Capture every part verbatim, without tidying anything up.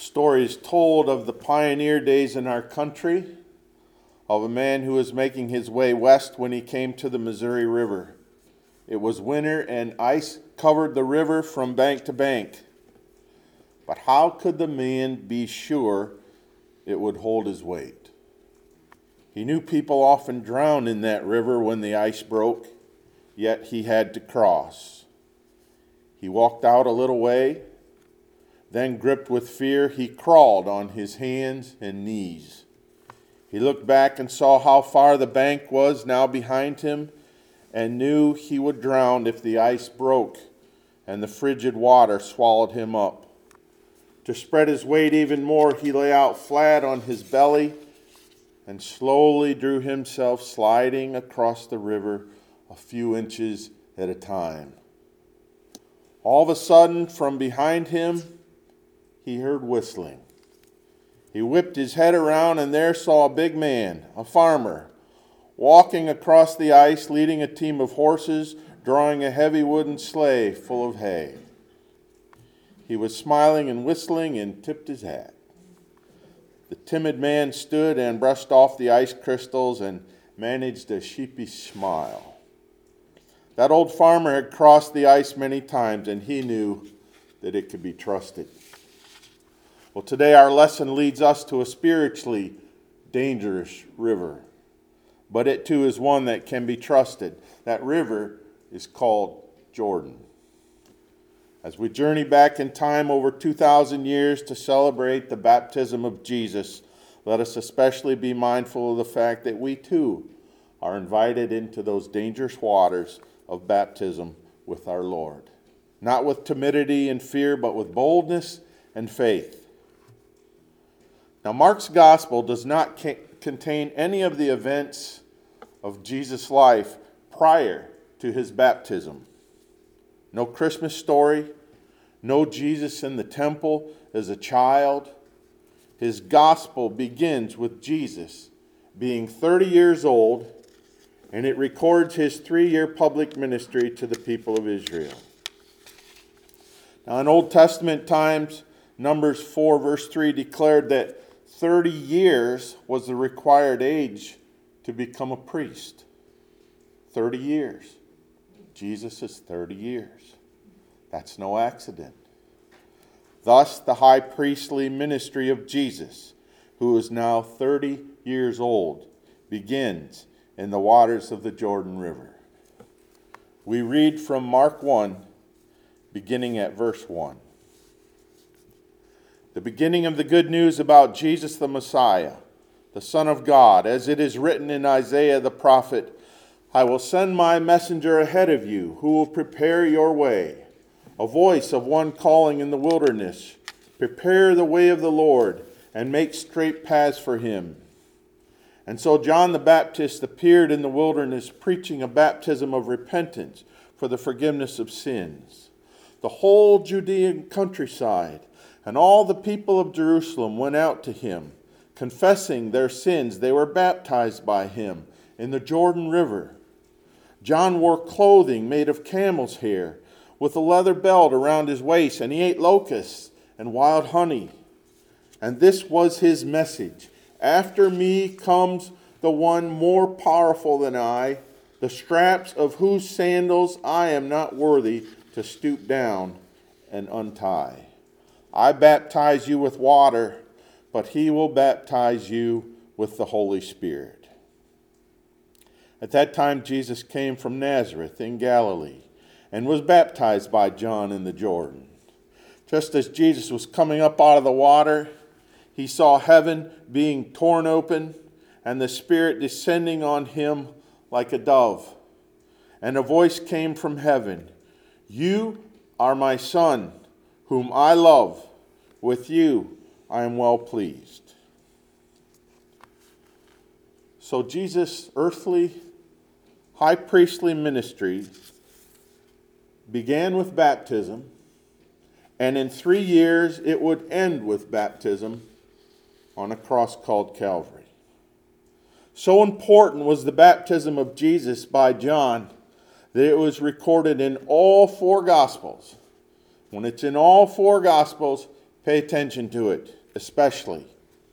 story is told of the pioneer days in our country, of a man who was making his way west when he came to the Missouri River. It was winter and ice covered the river from bank to bank. But how could the man be sure it would hold his weight? He knew people often drowned in that river when the ice broke, yet he had to cross. He walked out a little way, then gripped with fear, he crawled on his hands and knees. He looked back and saw how far the bank was now behind him and knew he would drown if the ice broke and the frigid water swallowed him up. To spread his weight even more, he lay out flat on his belly and slowly drew himself sliding across the river a few inches at a time. All of a sudden, from behind him, he heard whistling. He whipped his head around and there saw a big man, a farmer, walking across the ice, leading a team of horses, drawing a heavy wooden sleigh full of hay. He was smiling and whistling and tipped his hat. The timid man stood and brushed off the ice crystals and managed a sheepish smile. That old farmer had crossed the ice many times, and he knew that it could be trusted. Well, today our lesson leads us to a spiritually dangerous river, but it too is one that can be trusted. That river is called Jordan. As we journey back in time over two thousand years to celebrate the baptism of Jesus, let us especially be mindful of the fact that we too are invited into those dangerous waters of baptism with our Lord. Not with timidity and fear, but with boldness and faith. Now, Mark's gospel does not ca- contain any of the events of Jesus' life prior to his baptism. No Christmas story, no Jesus in the temple as a child. His gospel begins with Jesus being thirty years old, and it records his three-year public ministry to the people of Israel. Now, in Old Testament times, Numbers four verse three declared that thirty years was the required age to become a priest. thirty years. Jesus is thirty years. That's no accident. Thus, the high priestly ministry of Jesus, who is now thirty years old, begins in the waters of the Jordan River. We read from Mark one, beginning at verse one. The beginning of the good news about Jesus the Messiah, the Son of God, as it is written in Isaiah the prophet, I will send my messenger ahead of you, who will prepare your way. A voice of one calling in the wilderness, prepare the way of the Lord, and make straight paths for him. And so John the Baptist appeared in the wilderness, preaching a baptism of repentance for the forgiveness of sins. The whole Judean countryside and all the people of Jerusalem went out to him, confessing their sins. They were baptized by him in the Jordan River. John wore clothing made of camel's hair, with a leather belt around his waist, and he ate locusts and wild honey. And this was his message: after me comes the one more powerful than I, the straps of whose sandals I am not worthy to stoop down and untie. I baptize you with water, but he will baptize you with the Holy Spirit. At that time, Jesus came from Nazareth in Galilee and was baptized by John in the Jordan. Just as Jesus was coming up out of the water, he saw heaven being torn open and the Spirit descending on him like a dove. And a voice came from heaven, You are my Son, whom I love. With you I am well pleased. So Jesus' earthly high priestly ministry began with baptism, and in three years it would end with baptism on a cross called Calvary. So important was the baptism of Jesus by John that it was recorded in all four Gospels. When it's in all four Gospels, pay attention to it. especially.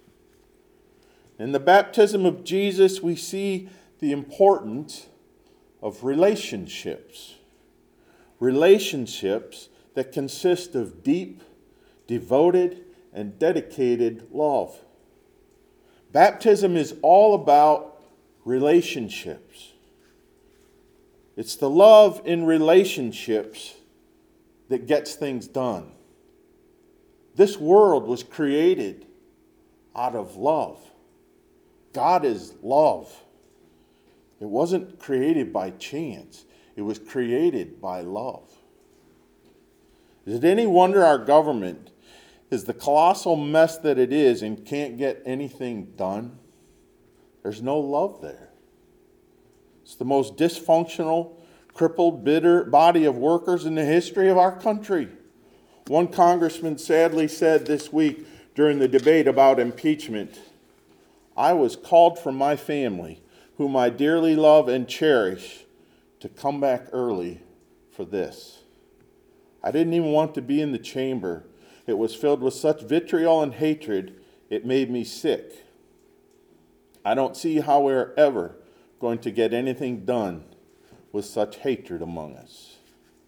In the baptism of Jesus, we see the importance of relationships. Relationships that consist of deep, devoted, and dedicated love. Baptism is all about relationships. It's the love in relationships that gets things done. This world was created out of love. God is love. It wasn't created by chance. It was created by love. Is it any wonder our government is the colossal mess that it is and can't get anything done? There's no love there. It's the most dysfunctional, crippled, bitter body of workers in the history of our country. One congressman sadly said this week during the debate about impeachment, "I was called from my family, whom I dearly love and cherish, to come back early for this. I didn't even want to be in the chamber. It was filled with such vitriol and hatred, it made me sick. I don't see how we're ever going to get anything done with such hatred among us."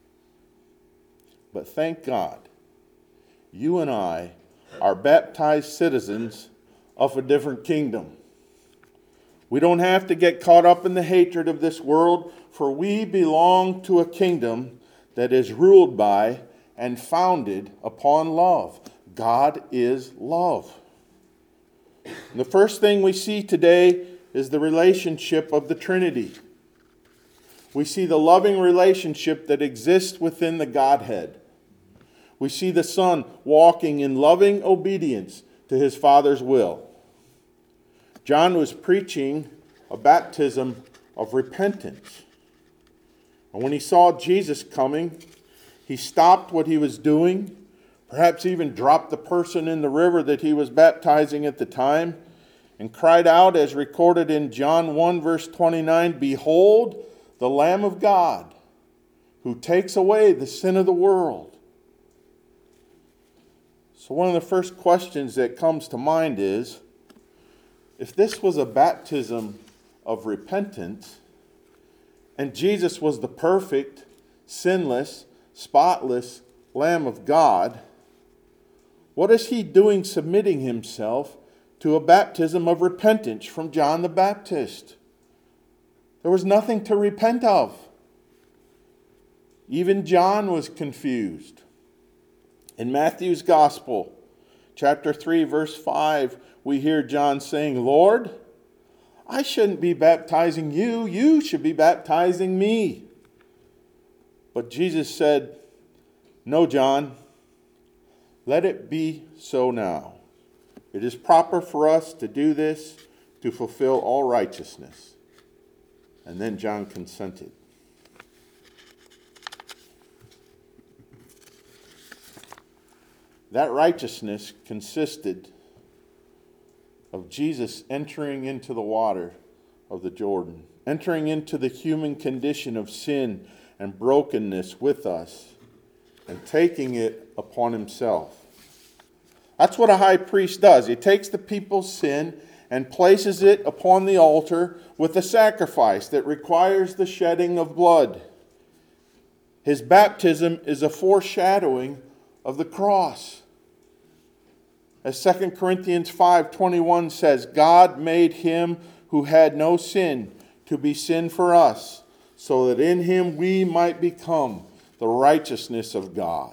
But thank God, you and I are baptized citizens of a different kingdom. We don't have to get caught up in the hatred of this world, for we belong to a kingdom that is ruled by and founded upon love. God is love. And the first thing we see today is the relationship of the Trinity. We see the loving relationship that exists within the Godhead. We see the Son walking in loving obedience to his Father's will. John was preaching a baptism of repentance. And when he saw Jesus coming, he stopped what he was doing, perhaps even dropped the person in the river that he was baptizing at the time, and cried out, as recorded in John one, verse twenty-nine, "Behold, the Lamb of God, who takes away the sin of the world." So one of the first questions that comes to mind is, if this was a baptism of repentance, and Jesus was the perfect, sinless, spotless Lamb of God, what is he doing submitting himself to a baptism of repentance from John the Baptist? There was nothing to repent of. Even John was confused. In Matthew's Gospel, chapter three, verse five, we hear John saying, "Lord, I shouldn't be baptizing you. You should be baptizing me." But Jesus said, "No, John, let it be so now. It is proper for us to do this to fulfill all righteousness." And then John consented. That righteousness consisted of Jesus entering into the water of the Jordan, entering into the human condition of sin and brokenness with us, and taking it upon himself. That's what a high priest does. He takes the people's sin and places it upon the altar with a sacrifice that requires the shedding of blood. His baptism is a foreshadowing of the cross. As Second Corinthians five twenty-one says, "God made him who had no sin to be sin for us, so that in him we might become the righteousness of God."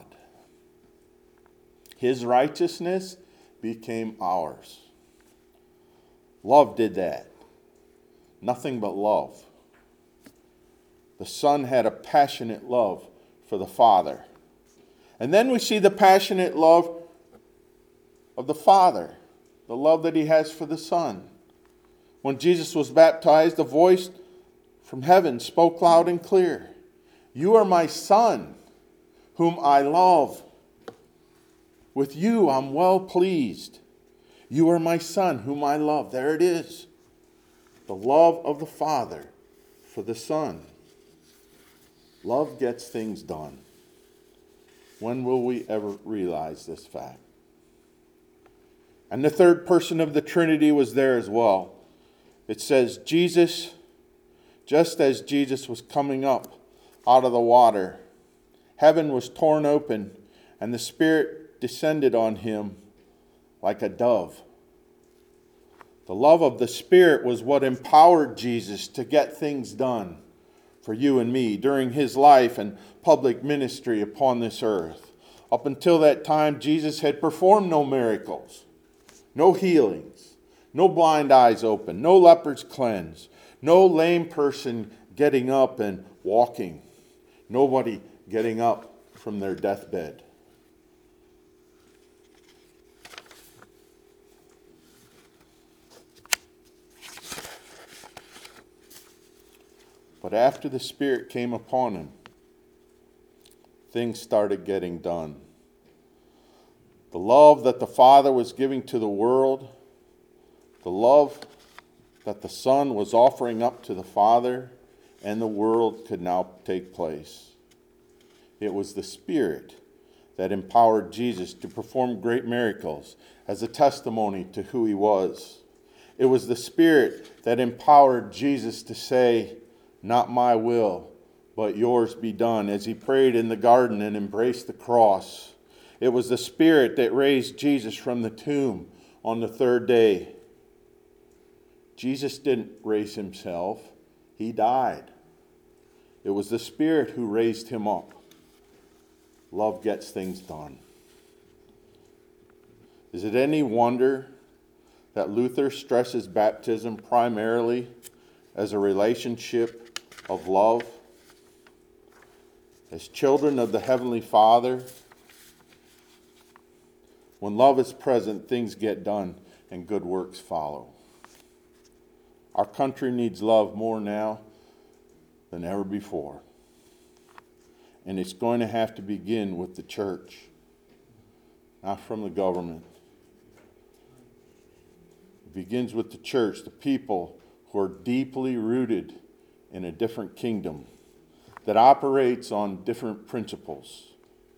His righteousness became ours. Love did that. Nothing but love. The Son had a passionate love for the Father. And then we see the passionate love of the Father, the love that he has for the Son. When Jesus was baptized, a voice from heaven spoke loud and clear, "You are my Son, whom I love. With you I'm well pleased. You are my Son, whom I love." There it is. The love of the Father for the Son. Love gets things done. When will we ever realize this fact? And the third person of the Trinity was there as well. It says, Jesus, just as Jesus was coming up out of the water, heaven was torn open, and the Spirit descended on him like a dove. The love of the Spirit was what empowered Jesus to get things done for you and me during his life and public ministry upon this earth. Up until that time, Jesus had performed no miracles, no healings, no blind eyes open, no lepers cleansed, no lame person getting up and walking, nobody getting up from their deathbed. But after the Spirit came upon him, things started getting done. The love that the Father was giving to the world, the love that the Son was offering up to the Father and the world could now take place. It was the Spirit that empowered Jesus to perform great miracles as a testimony to who he was. It was the Spirit that empowered Jesus to say, "Not my will, but yours be done," as he prayed in the garden and embraced the cross. It was the Spirit that raised Jesus from the tomb on the third day. Jesus didn't raise himself. He died. It was the Spirit who raised him up. Love gets things done. Is it any wonder that Luther stresses baptism primarily as a relationship of love? As children of the Heavenly Father, when love is present, things get done and good works follow. Our country needs love more now than ever before. And it's going to have to begin with the church, not from the government. It begins with the church, the people who are deeply rooted in a different kingdom that operates on different principles.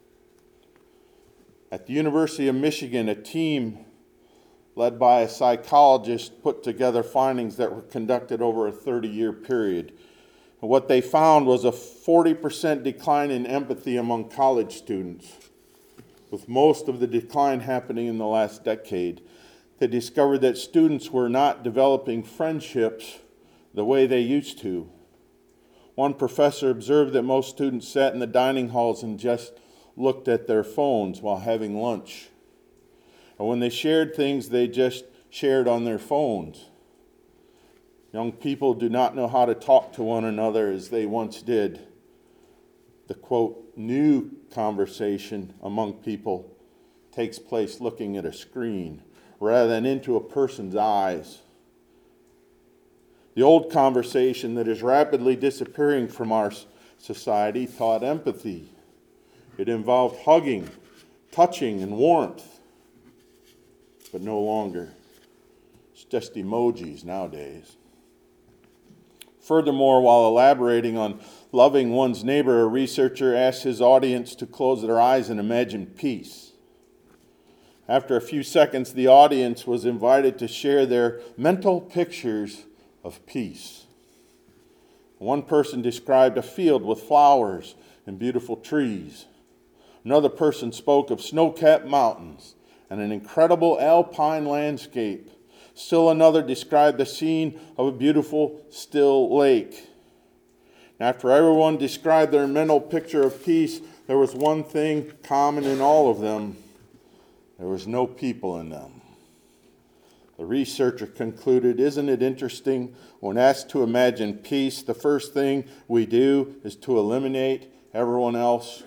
At the University of Michigan, a team led by a psychologist put together findings that were conducted over a thirty-year period. And what they found was a forty percent decline in empathy among college students, with most of the decline happening in the last decade. They discovered that students were not developing friendships the way they used to. One professor observed that most students sat in the dining halls and just looked at their phones while having lunch. And when they shared things, they just shared on their phones. Young people do not know how to talk to one another as they once did. The, quote, new conversation among people takes place looking at a screen rather than into a person's eyes. The old conversation that is rapidly disappearing from our society taught empathy. It involved hugging, touching, and warmth, but no longer. It's just emojis nowadays. Furthermore, while elaborating on loving one's neighbor, a researcher asked his audience to close their eyes and imagine peace. After a few seconds, the audience was invited to share their mental pictures of peace. One person described a field with flowers and beautiful trees. Another person spoke of snow-capped mountains and an incredible alpine landscape. Still another described the scene of a beautiful, still lake. After everyone described their mental picture of peace, there was one thing common in all of them. There was no people in them. The researcher concluded, isn't it interesting, when asked to imagine peace, the first thing we do is to eliminate everyone else?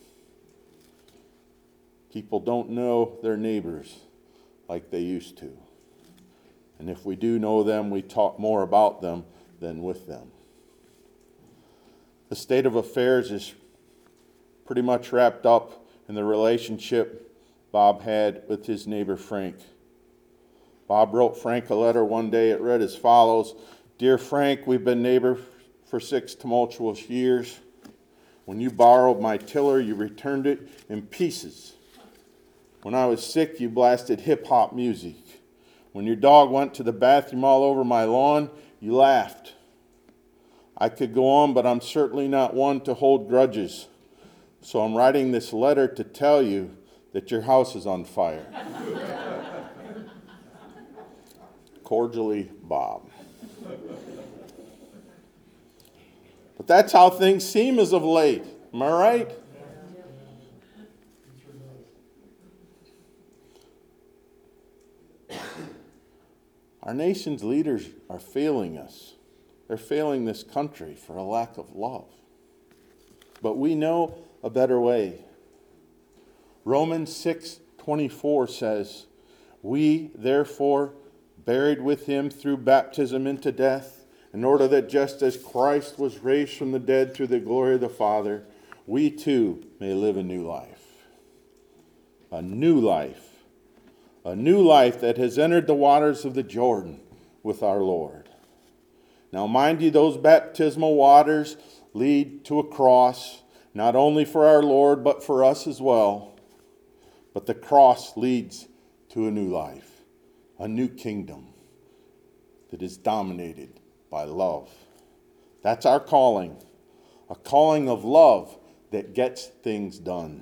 People don't know their neighbors like they used to. And if we do know them, we talk more about them than with them. The state of affairs is pretty much wrapped up in the relationship Bob had with his neighbor Frank. Bob wrote Frank a letter one day. It read as follows: Dear Frank, we've been neighbors for six tumultuous years. When you borrowed my tiller, you returned it in pieces. When I was sick, you blasted hip-hop music. When your dog went to the bathroom all over my lawn, you laughed. I could go on, but I'm certainly not one to hold grudges. So I'm writing this letter to tell you that your house is on fire. Cordially, Bob. But that's how things seem as of late. Am I right? Our nation's leaders are failing us. They're failing this country for a lack of love. But we know a better way. Romans six twenty-four says, "We, therefore, buried with him through baptism into death, in order that just as Christ was raised from the dead through the glory of the Father, we too may live a new life." A new life. A new life that has entered the waters of the Jordan with our Lord. Now, mind you, those baptismal waters lead to a cross, not only for our Lord, but for us as well. But the cross leads to a new life, a new kingdom that is dominated by love. That's our calling, a calling of love that gets things done.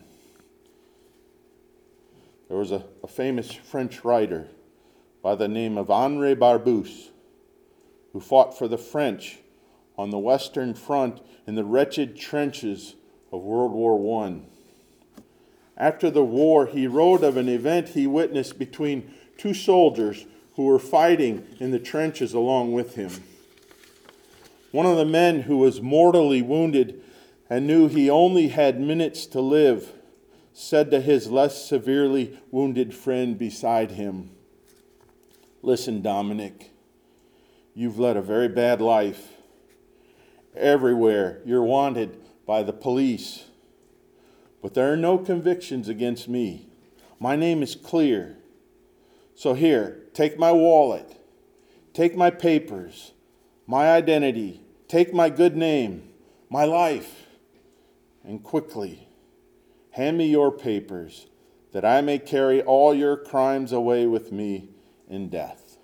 There was a, a famous French writer by the name of Henri Barbusse who fought for the French on the Western Front in the wretched trenches of World War One. After the war, he wrote of an event he witnessed between two soldiers who were fighting in the trenches along with him. One of the men, who was mortally wounded and knew he only had minutes to live, said to his less severely wounded friend beside him, "Listen, Dominic, you've led a very bad life. Everywhere you're wanted by the police. But there are no convictions against me. My name is clear. So here, take my wallet, take my papers, my identity, take my good name, my life, and quickly hand me your papers, that I may carry all your crimes away with me in death."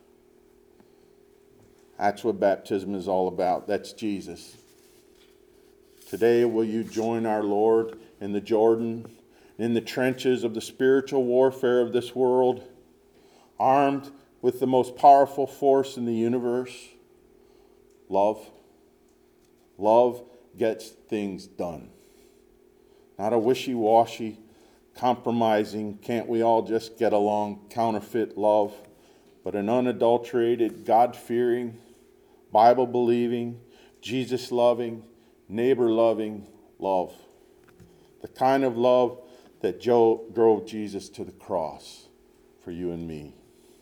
That's what baptism is all about. That's Jesus. Today, will you join our Lord in the Jordan, in the trenches of the spiritual warfare of this world, armed with the most powerful force in the universe? Love. Love gets things done. Not a wishy-washy, compromising, can't we all just get along, counterfeit love, but an unadulterated, God-fearing, Bible-believing, Jesus-loving, neighbor-loving love. The kind of love that Joe drove Jesus to the cross for you and me.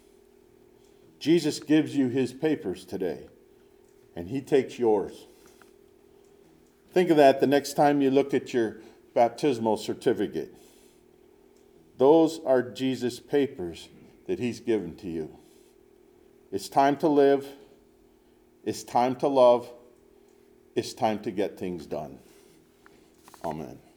Jesus gives you his papers today, and he takes yours. Think of that the next time you look at your baptismal certificate. Those are Jesus' papers that he's given to you. It's time to live. It's time to love. It's time to get things done. Amen.